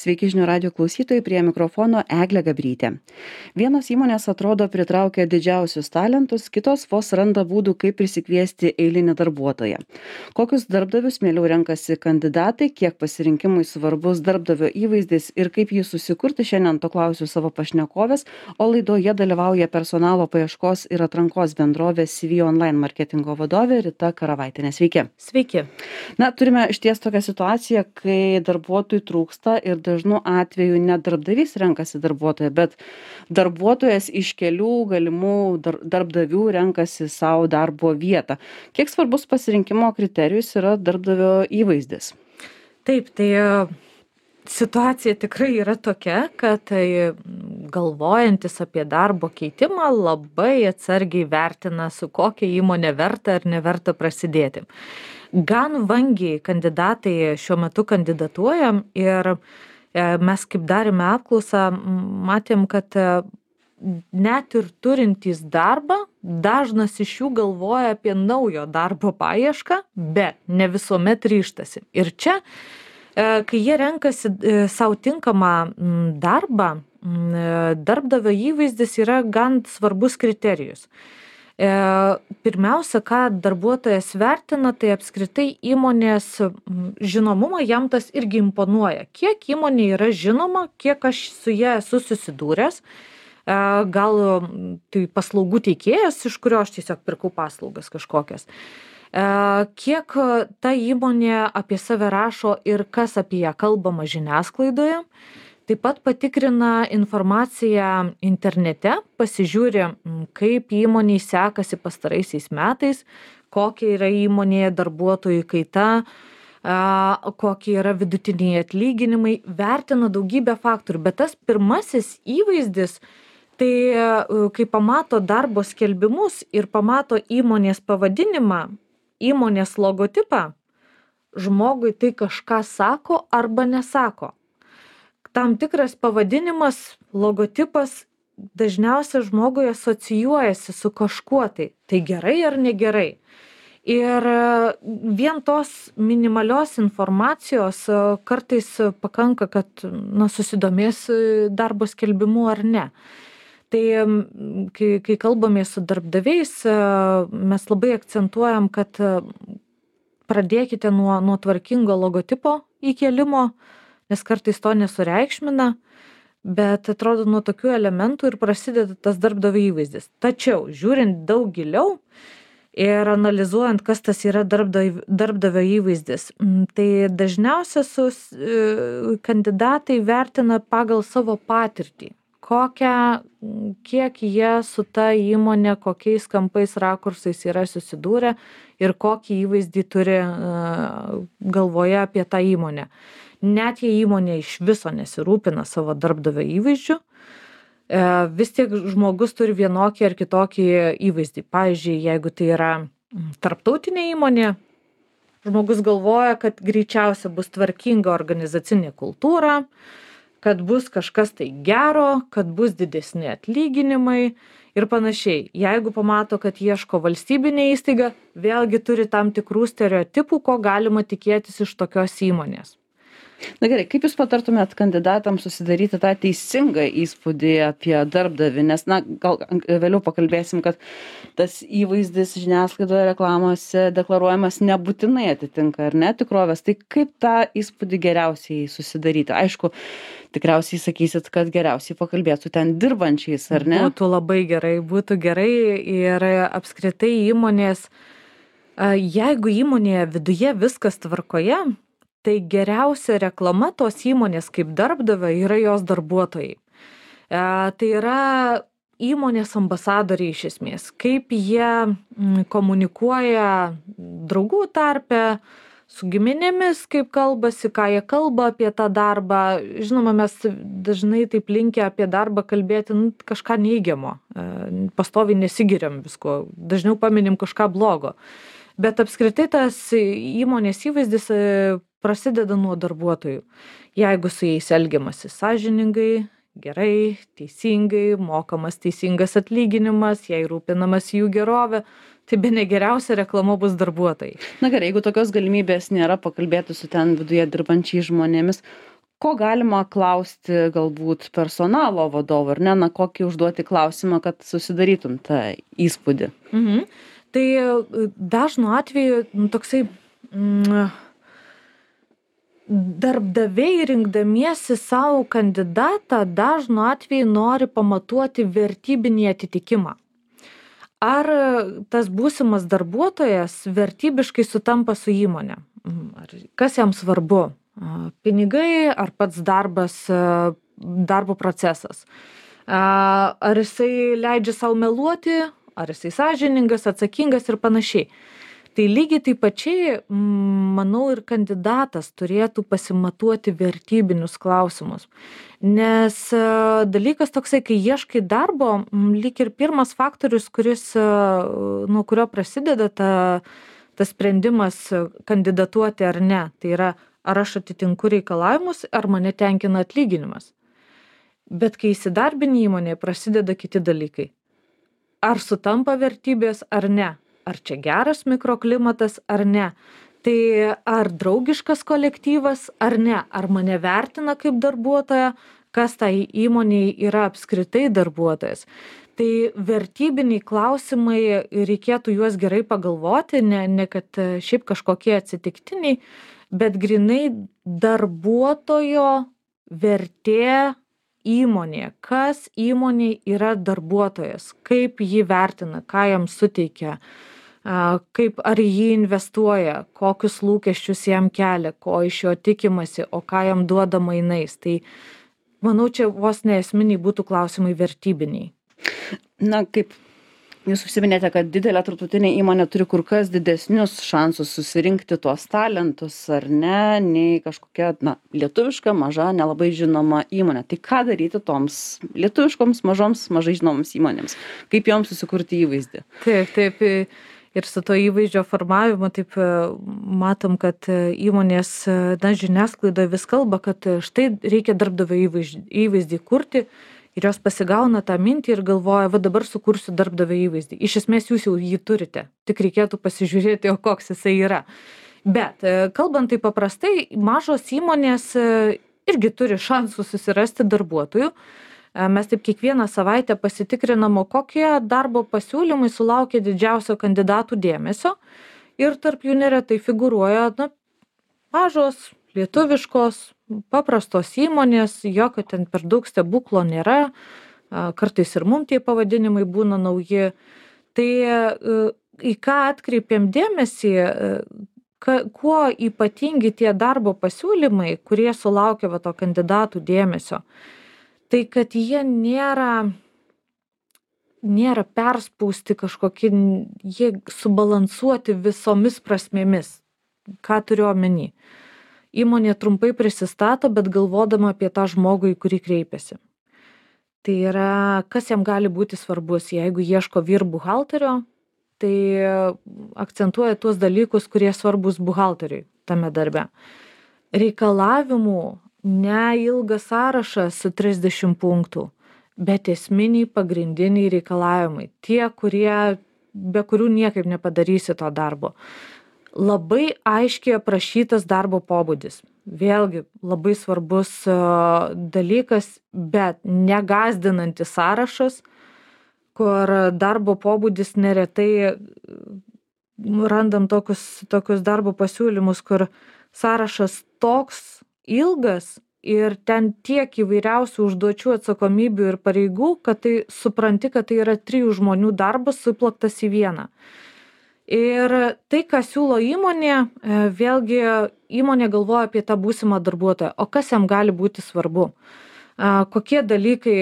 Sveiki žinių radio klausytojai, prie mikrofono Eglė Gabrytė. Vienos įmonės atrodo pritraukia didžiausius talentus, kitos vos randa būdų, kaip prisikviesti eilinį darbuotoją. Kokius darbdavius mieliau renkasi kandidatai, kiek pasirinkimui svarbus darbdavio įvaizdis ir kaip jį susikurti, šiandien to klausiu savo pašnekovės, o laidoje dalyvauja personalo paieškos ir atrankos bendrovės CV Online marketingo vadovė Rita Karavaitienė. Sveiki. Sveiki. Na, turime išties tokią situaciją, kai darbuotojų trūksta ir dažnu atveju ne darbdavys renkasi darbuotoją, bet darbuotojas iš kelių galimų darbdavių renkasi savo darbo vietą. Kiek svarbus pasirinkimo kriterijus yra darbdavio įvaizdis? Taip, tai situacija tikrai yra tokia, kad galvojantis apie darbo keitimą labai atsargiai vertina, su kokia įmonė verta ar neverta prasidėti. Gan vangiai kandidatai šiuo metu kandidatuojam ir mes kaip darėme apklausą, matėm, kad net ir turintys darbą, dažnas iš jų galvoja apie naujo darbo paiešką, bet ne visuomet ryžtasi. Ir čia, kai jie renkasi savo tinkamą darbą, darbdavio įvaizdis yra gan svarbus kriterijus. Pirmiausia, ką darbuotojas vertina, tai apskritai įmonės žinomumą, jam tas irgi imponuoja. Kiek įmonė yra žinoma, kiek aš su ja esu susidūręs, gal tai paslaugų teikėjas, iš kurio aš tiesiog pirkau paslaugas kažkokias. Kiek ta įmonė apie save rašo ir kas apie ją kalbama žiniasklaidoje. Taip pat patikrina informaciją internete, pasižiūri, kaip įmonei sekasi pastaraisiais metais, kokia yra įmonėje darbuotojų kaita, kokie yra vidutiniai atlyginimai, vertina daugybę faktorių. Bet tas pirmasis įvaizdis, tai kai pamato darbo skelbimus ir pamato įmonės pavadinimą, įmonės logotipą, žmogui tai kažką sako arba nesako. Tam tikras pavadinimas, logotipas dažniausiai žmogui asocijuojasi su kažkuo tai. Tai gerai ar negerai. Ir vien tos minimalios informacijos kartais pakanka, kad susidomės darbo skelbimu ar ne. Tai kai kalbame su darbdaviais, mes labai akcentuojam, kad pradėkite nuo tvarkingo logotipo įkėlimo, nes kartais to nesureikšmina, bet atrodo nuo tokių elementų ir prasideda tas darbdavio įvaizdis. Tačiau, žiūrint daug giliau ir analizuojant, kas tas yra darbdavio įvaizdis, tai dažniausiai kandidatai vertina pagal savo patirtį. Kiek jie su ta įmonė, kokiais kampais, rakursais yra susidūrę ir kokį įvaizdį turi galvoje apie tą įmonę. Net jei įmonė iš viso nesirūpina savo darbdavio įvaizdžiu, vis tiek žmogus turi vienokį ar kitokį įvaizdį. Pavyzdžiui, jeigu tai yra tarptautinė įmonė, žmogus galvoja, kad greičiausia bus tvarkinga organizacinė kultūra, kad bus kažkas tai gero, kad bus didesni atlyginimai ir panašiai. Jeigu pamato, kad ieško valstybinė įstaiga, vėlgi turi tam tikrų stereotipų, ko galima tikėtis iš tokios įmonės. Na gerai, kaip Jūs patartumėt kandidatams susidaryti tą teisingą įspūdį apie darbdavį, nes, gal vėliau pakalbėsim, kad tas įvaizdis žiniasklaidoje, reklamose deklaruojamas nebūtinai atitinka ar ne tikrovės, tai kaip tą įspūdį geriausiai susidaryti? Aišku, tikriausiai sakysit, kad geriausiai pakalbėt su ten dirbančiais, ar ne? Būtų gerai ir apskritai įmonės, jeigu įmonėje viduje viskas tvarkoje, tai geriausia reklama tos įmonės kaip darbdavio yra jos darbuotojai. Tai yra įmonės ambasadoriai iš esmės, kaip jie komunikuoja draugų tarpe, su giminėmis, kaip kalbasi, ką jie kalba apie tą darbą. Žinoma, mes dažnai taip linkę apie darbą kalbėti kažką neigiamo, pastoviai nesigiriam visko, dažniau paminim kažką blogo. Bet apskritai tas įmonės įvaizdis prasideda nuo darbuotojų. Jeigu su jais elgiamasi sąžiningai, gerai, teisingai, mokamas teisingas atlyginimas, jei rūpinamas jų gerovė, tai bene geriausia reklama bus darbuotojai. Na gerai, jeigu tokios galimybės nėra pakalbėti su ten viduje dirbančiais žmonėmis, ko galima klausti galbūt personalo vadovo, ar ne, na, kokį užduoti klausimą, kad susidarytum tą įspūdį? Tai dažnu atveju toksai darbdaviai rinkdamiesi savo kandidatą dažnu atveju nori pamatuoti vertybinį atitikimą. Ar tas būsimas darbuotojas vertybiškai sutampa su įmonė? Kas jam svarbu? Pinigai ar pats darbas, darbo procesas? Ar jisai leidžia savo meluoti, ar jisai sąžiningas, atsakingas ir panašiai. Tai lygiai taip pačiai, manau, ir kandidatas turėtų pasimatuoti vertybinius klausimus. Nes dalykas toksai, kai ieškai darbo, lyg ir pirmas faktorius, nuo kurio prasideda tas sprendimas kandidatuoti ar ne, tai yra, ar aš atitinku reikalavimus, ar mane tenkina atlyginimas. Bet kai įsidarbini įmonėje, prasideda kiti dalykai. Ar sutampa vertybės ar ne? Ar čia geras mikroklimatas ar ne? Tai ar draugiškas kolektyvas ar ne? Ar mane vertina kaip darbuotoją? Kas tai įmonei yra apskritai darbuotojas? Tai vertybiniai klausimai, reikėtų juos gerai pagalvoti, ne kad šiaip kažkokie atsitiktiniai, bet grynai darbuotojo vertė įmonėje. Kas įmonėje yra darbuotojas? Kaip jį vertina? Ką jam suteikia? Ar jį investuoja? Kokius lūkesčius jam kelia? Ko iš jo tikimasi? O ką jam duoda mainais? Tai manau, čia vos neesminiai būtų klausimai vertybiniai. Na, kaip jūs užsiminėte, kad didelė tarptautinė įmonė turi kur kas didesnius šansus susirinkti tuos talentus, ar ne, nei kažkokia, lietuviška, maža, nelabai žinoma įmonė. Tai ką daryti toms lietuviškoms, mažai žinomoms įmonėms? Kaip joms susikurti įvaizdį? Taip. Ir su to įvaizdžio formavimu, taip matom, kad įmonės, žiniasklaidoje vis kalba, kad štai reikia darbdavio įvaizdį kurti. Ir jos pasigauna tą mintį ir galvoja, va dabar sukursiu darbdavio įvaizdį. Iš esmės jūs jau jį turite, tik reikėtų pasižiūrėti, o koks jisai yra. Bet kalbant taip paprastai, mažos įmonės irgi turi šansų susirasti darbuotojų. Mes taip kiekvieną savaitę pasitikrinam, kokie darbo pasiūlymai sulaukia didžiausio kandidatų dėmesio. Ir tarp jų neretai figūruoja mažos, lietuviškos, paprastos įmonės, jokio ten per daug stebuklo nėra, kartais ir mum tie pavadinimai būna nauji. Tai į ką atkreipiam dėmesį, kuo ypatingi tie darbo pasiūlymai, kurie sulaukia to kandidatų dėmesio, tai kad jie nėra perspausti kažkokie, jie subalansuoti visomis prasmėmis. Ką turiu omeny? Įmonė trumpai prisistato, bet galvodama apie tą žmogų, į kurį kreipiasi. Tai yra, kas jam gali būti svarbus. Jeigu ieško vyr-buhalterio, tai akcentuoja tuos dalykus, kurie svarbus buhalteriui tame darbe. Reikalavimų neilgas sąrašas su 30 punktų, bet esminiai pagrindiniai reikalavimai. Tie, be kurių niekaip nepadarysi to darbo. Labai aiškiai aprašytas darbo pobūdis. Vėlgi labai svarbus dalykas, bet negąsdinantis sąrašas, kur darbo pobūdis neretai randam tokius darbo pasiūlymus, kur sąrašas toks ilgas ir ten tiek įvairiausių užduočių, atsakomybių ir pareigų, kad tai supranti, kad tai yra 3 žmonių darbas suplaktas į vieną. Ir tai, ką siūlo įmonė, vėlgi įmonė galvoja apie tą būsimą darbuotoją. O kas jam gali būti svarbu? Kokie dalykai,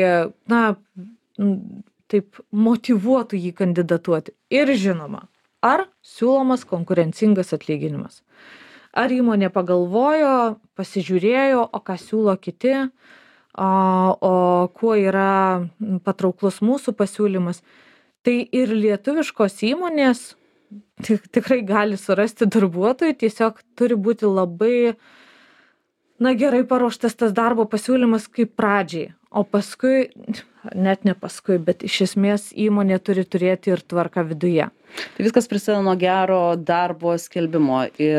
taip motyvuotų jį kandidatuoti? Ir žinoma, ar siūlomas konkurencingas atlyginimas? Ar įmonė pagalvojo, pasižiūrėjo, o ką siūlo kiti, o kuo yra patrauklus mūsų pasiūlymas? Tai ir lietuviškos įmonės tikrai gali surasti darbuotojų, tiesiog turi būti labai, gerai paruoštas tas darbo pasiūlymas kaip pradžiai, o paskui, net ne paskui, bet iš esmės įmonė turi turėti ir tvarką viduje. Tai viskas prasideda nuo gero darbo skelbimo ir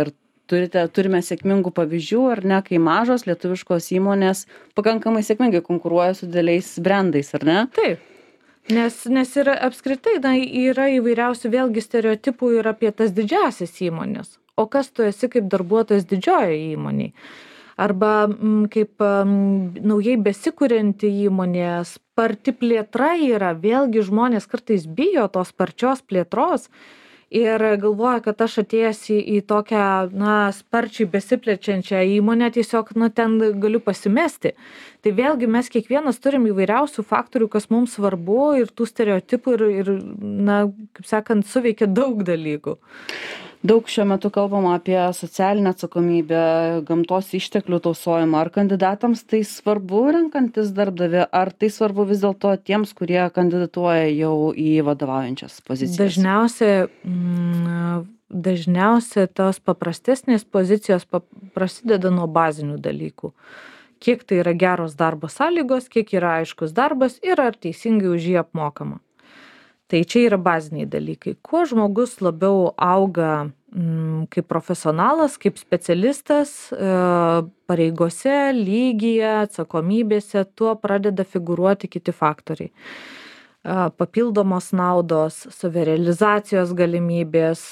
turime sėkmingų pavyzdžių, ar ne, kai mažos lietuviškos įmonės pakankamai sėkmingai konkuruoja su dideliais brandais, ar ne? Taip. Nes yra apskritai, yra įvairiausių vėlgi stereotipų ir apie tas didžiąsias įmonės. O kas tu esi kaip darbuotojas didžiojoje įmonėje? Arba kaip naujai besikurianti įmonė, sparti plėtra yra, vėlgi žmonės kartais bijo tos sparčios plėtros ir galvoja, kad aš atėjęs į tokią, sparčiai besiplečiančią įmonę, tiesiog, ten galiu pasimesti. Tai vėlgi mes kiekvienas turim įvairiausių faktorių, kas mums svarbu ir tų stereotipų ir kaip sakant, suveikia daug dalykų. Daug šiuo metu kalbama apie socialinę atsakomybę, gamtos išteklių tausojimą. Ar kandidatams tai svarbu renkantis darbdavį, ar tai svarbu vis dėlto tiems, kurie kandidatuoja jau į vadovaujančias pozicijas? Dažniausiai tos paprastesnės pozicijos prasideda nuo bazinių dalykų. Kiek tai yra geros darbo sąlygos, kiek yra aiškus darbas ir ar teisingai už jį apmokama. Tai čia yra baziniai dalykai. Kuo žmogus labiau auga kaip profesionalas, kaip specialistas, pareigose, lygyje, atsakomybėse, tuo pradeda figūruoti kiti faktoriai. Papildomos naudos, savirealizacijos galimybės,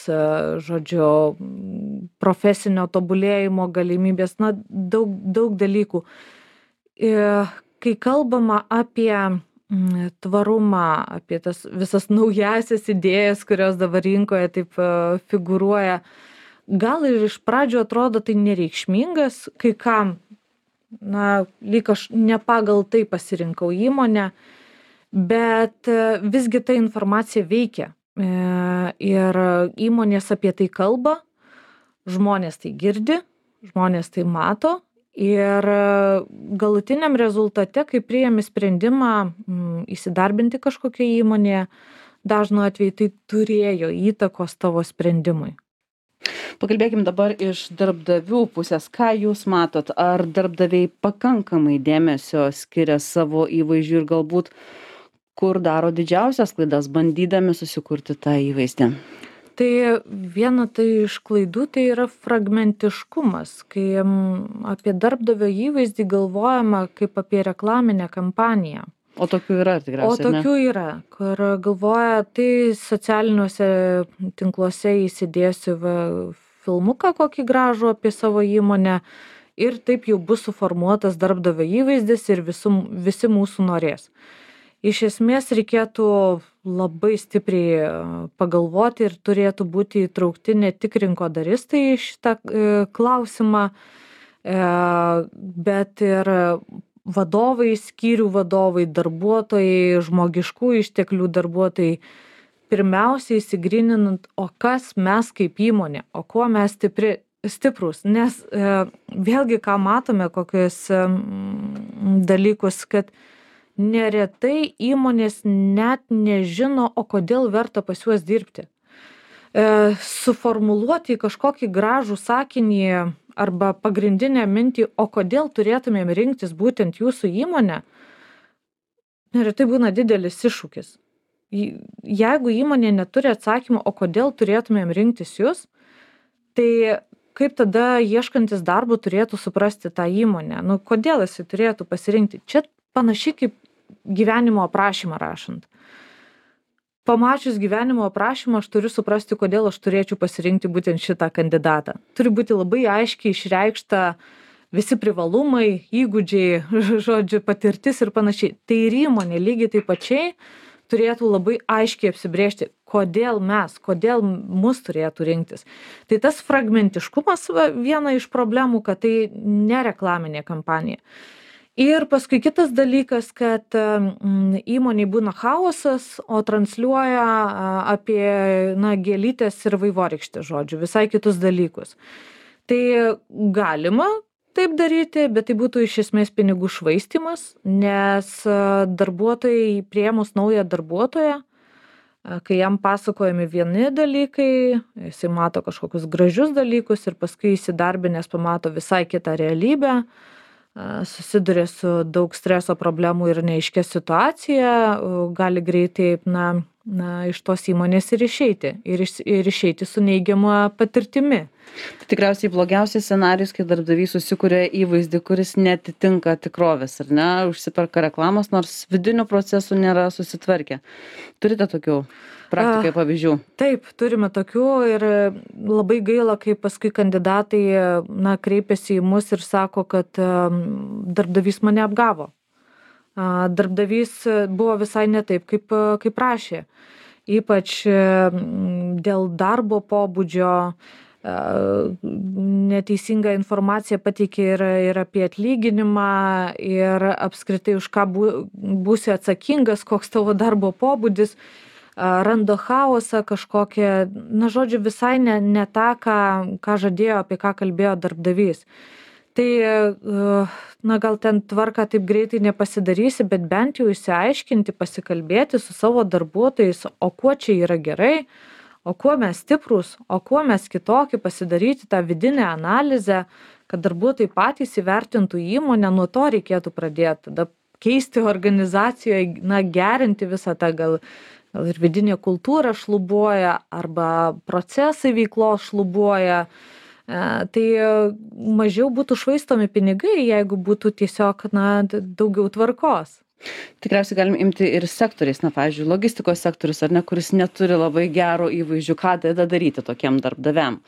profesinio tobulėjimo galimybės, daug dalykų. Kai kalbama apie tvarumą, apie tas visas naujasias idėjas, kurios dabar rinkoje taip figūruoja, gal ir iš pradžių atrodo tai nereikšmingas, kai kam, lyg aš ne pagal tai pasirinkau įmonę, bet visgi ta informacija veikia ir įmonės apie tai kalba, žmonės tai girdi, žmonės tai mato. Ir galutiniam rezultate, kai priėmi sprendimą įsidarbinti kažkokią įmonėje, dažnu atveju tai turėjo įtakos tavo sprendimui. Pakalbėkim dabar iš darbdavių pusės. Ką jūs matot? Ar darbdaviai pakankamai dėmesio skiria savo įvaizdžiui ir galbūt kur daro didžiausias klaidas, bandydami susikurti tą įvaizdį? Tai viena iš klaidų tai yra fragmentiškumas, kai apie darbdavio įvaizdį galvojama kaip apie reklaminę kampaniją. O tokių yra tikriausiai, O tokių yra, kur galvoja, tai socialiniuose tinkluose įsidėsiu filmuką kokį gražų apie savo įmonę ir taip jau bus suformuotas darbdavio įvaizdis ir visi mūsų norės. Iš esmės reikėtų labai stipriai pagalvoti ir turėtų būti įtraukti ne tik rinkodaristai į šitą klausimą, bet ir vadovai, skyrių vadovai, darbuotojai, žmogiškų išteklių darbuotojai. Pirmiausia, įsigryninant, o kas mes kaip įmonė, o kuo mes stiprus. Nes vėlgi, ką matome, kokius dalykus, kad neretai įmonės net nežino, o kodėl verta pas juos dirbti. Suformuluoti kažkokį gražų sakinį arba pagrindinę mintį, o kodėl turėtumėm rinktis būtent jūsų įmonę, neretai būna didelis iššūkis. Jeigu įmonė neturi atsakymų, o kodėl turėtumėm rinktis jūs, tai kaip tada ieškantis darbo turėtų suprasti tą įmonę? Kodėl jisai turėtų pasirinkti? Čia panašiai kaip gyvenimo aprašymą rašant. Pamačius gyvenimo aprašymą, aš turiu suprasti, kodėl aš turėčiau pasirinkti būtent šitą kandidatą. Turi būti labai aiškiai išreikšta visi privalumai, įgūdžiai, patirtis ir panašiai. Tai ir įmonė lygiai taip pačiai turėtų labai aiškiai apsibrėžti, kodėl mus turėtų rinktis. Tai tas fragmentiškumas viena iš problemų, kad tai ne reklaminė kampanija. Ir paskui kitas dalykas, kad įmonėj būna chaosas, o transliuoja apie gėlytės ir vaivorykštės, visai kitus dalykus. Tai galima taip daryti, bet tai būtų iš esmės pinigų švaistymas, nes darbuotojai priėmus naują darbuotoją, kai jam pasakojami vieni dalykai, jisai mato kažkokius gražius dalykus ir paskui įsidarbinęs pamato visai kitą realybę, susiduria su daug streso problemų ir neaiškia situacija, gali greitai iš tos įmonės ir išeiti. Ir išeiti su neigiama patirtimi. Tai tikriausiai blogiausias scenarijus, kai darbdavys susikuria įvaizdį, kuris netitinka tikrovės, ar ne? Užsiperka reklamos, nors vidinių procesų nėra susitvarkę. Turite tokių praktikai pavyzdžių? Taip, turime tokių ir labai gaila, kai paskui kandidatai kreipiasi į mus ir sako, kad darbdavys mane apgavo. Darbdavys buvo visai ne taip, kaip prašė. Ypač dėl darbo pobūdžio, neteisingą informaciją pateikė ir apie atlyginimą, ir apskritai už ką būsi atsakingas, koks tavo darbo pobūdis, randa chaosą kažkokią, žodžiu, visai ne tą, ką žadėjo, apie ką kalbėjo darbdavys. Tai, gal ten tvarką taip greitai nepasidarysi, bet bent jau išsiaiškinti, pasikalbėti su savo darbuotojais, o kuo čia yra gerai, o kuo mes stiprūs, o kuo mes kitokie, pasidaryti tą vidinę analizę, kad darbuotojai patys įvertintų įmonę, nuo to reikėtų pradėti, tada keisti organizacijoje, gerinti visą tą gal ir vidinė kultūra šlubuoja, arba procesai veiklos šlubuoja. Tai mažiau būtų švaistomi pinigai, jeigu būtų tiesiog daugiau tvarkos. Tikriausiai galim imti ir sektoriais, pavyzdžiui, logistikos sektorius, ar ne, kuris neturi labai gero įvaizdžių, ką tada daryti tokiem darbdaviam?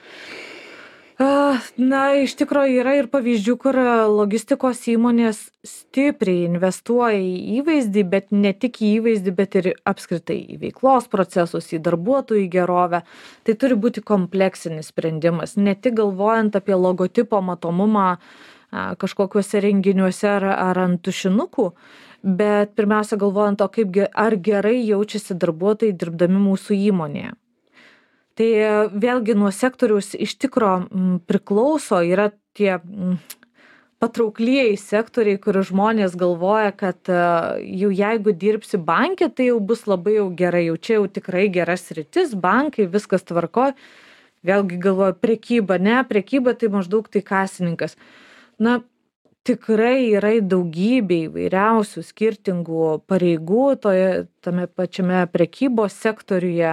Iš tikrųjų yra ir pavyzdžių, kur logistikos įmonės stipriai investuoja į įvaizdį, bet ne tik į įvaizdį, bet ir apskritai į veiklos procesus, į darbuotojų gerovę. Tai turi būti kompleksinis sprendimas, ne tik galvojant apie logotipo matomumą kažkokiuose renginiuose ar ant tušinukų, bet pirmiausia galvojant, ar gerai jaučiasi darbuotojai dirbdami mūsų įmonėje. Tai vėlgi nuo sektoriaus iš tikro priklauso, yra tie patrauklieji sektoriai, kur žmonės galvoja, kad jau jeigu dirbsi banke, tai jau bus labai jau gerai, jau čia jau tikrai geras sritis, bankai, viskas tvarko. Vėlgi galvoja, prekyba, tai maždaug tai kasininkas. Tikrai yra daugybė įvairiausių skirtingų pareigų tame pačiame prekybos sektoriuje.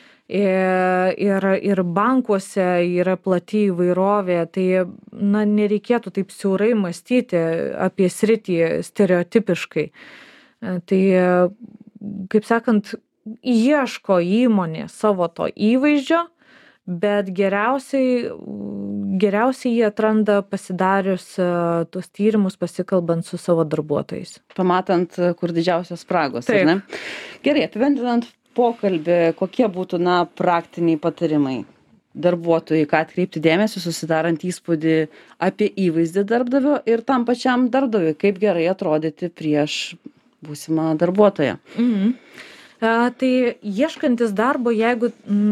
Ir bankuose yra plati įvairovė, tai nereikėtų taip siaurai mąstyti apie sritį stereotipiškai. Tai, kaip sakant, ieško įmonė savo to įvaizdžio, bet geriausiai jie atranda pasidarius tuos tyrimus, pasikalbant su savo darbuotojais. Pamatant, kur didžiausios spragos, ar ne? Gerai, apibendrinant pokalbį, kokie būtų praktiniai patarimai darbuotojai, ką atkreipti dėmesį, susidarant įspūdį apie įvaizdį darbdavio ir tam pačiam darbdaviui, kaip gerai atrodyti prieš būsimą darbuotoją. Tai ieškantis darbo, jeigu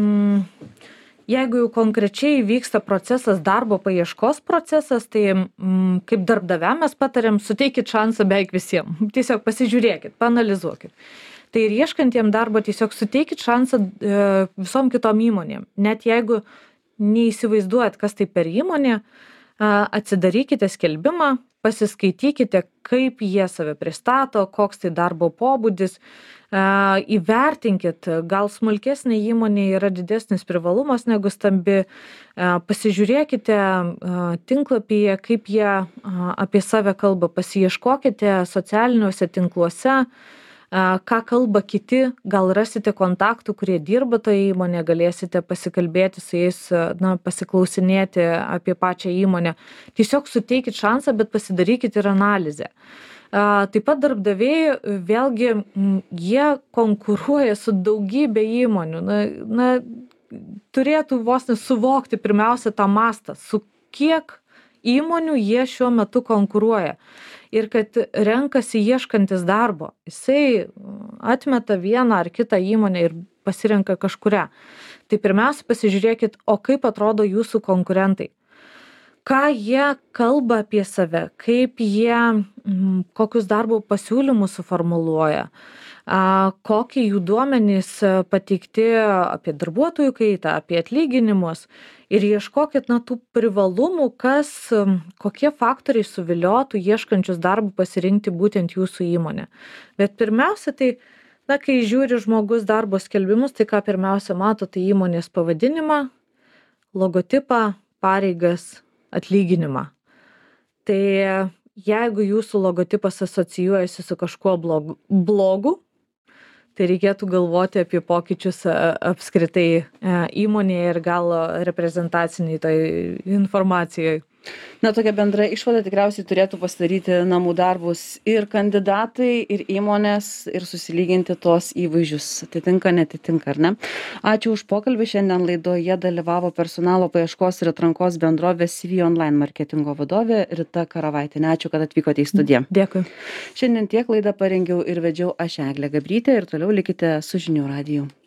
jau konkrečiai vyksta procesas, darbo paieškos procesas, tai kaip darbdaviam mes patariam, suteikit šansą beveik visiems. Tiesiog pasižiūrėkit, paanalizuokit. Tai ir ieškantiem darbo tiesiog suteikit šansą visom kitom įmonėm. Net jeigu neįsivaizduojat, kas tai per įmonė, atsidarykite skelbimą, pasiskaitykite, kaip jie save pristato, koks tai darbo pobūdis, įvertinkit, gal smulkesnė įmonė yra didesnis privalumas negu stambi, pasižiūrėkite tinklapyje, kaip jie apie save kalba, pasiieškokite socialiniuose tinkluose, ką kalba kiti, gal rasite kontaktų, kurie dirba toje įmonėje, galėsite pasikalbėti su jais, pasiklausinėti apie pačią įmonę. Tiesiog suteikit šansą, bet pasidarykit ir analizę. Taip pat darbdaviai, vėlgi, jie konkuruoja su daugybė įmonių. Turėtų vos nesuvokti pirmiausia tą mastą, su kiek įmonių jie šiuo metu konkuruoja. Ir kad renkasi ieškantis darbo, jisai atmeta vieną ar kitą įmonę ir pasirenka kažkurią. Tai pirmiausia pasižiūrėkit, o kaip atrodo jūsų konkurentai. Ką jie kalba apie save, kaip jie, kokius darbo pasiūlymus suformuluoja, kokie jų duomenys pateikti apie darbuotojų kaitą, apie atlyginimus. Ir ieškokit tų privalumų, kokie faktoriai suviliotų ieškančius darbų pasirinkti būtent jūsų įmonę. Bet pirmiausia, tai Na, kai žiūri žmogus darbo skelbimus, tai ką pirmiausia mato, tai įmonės pavadinimą, logotipą, pareigas, atlyginimą. Tai jeigu jūsų logotipas asocijuojasi su kažkuo blogu, tai reikėtų galvoti apie pokyčius apskritai įmonėje ir gal reprezentaciniai tai informacijai. Na, tokia bendra išvada tikriausiai turėtų pasidaryti namų darbus ir kandidatai, ir įmonės, ir susilyginti tos įvaizdžius. Atitinka, netitinka, ar ne? Ačiū už pokalbį. Šiandien laidoje dalyvavo personalo paieškos ir atrankos bendrovės CV Online marketingo vadovė Rita Karavaitienė. Ačiū, kad atvykote į studiją. Dėkui. Šiandien tiek laidą parengiau ir vedžiau aš, Eglė Gabrytė, ir toliau likite su žinių radiju.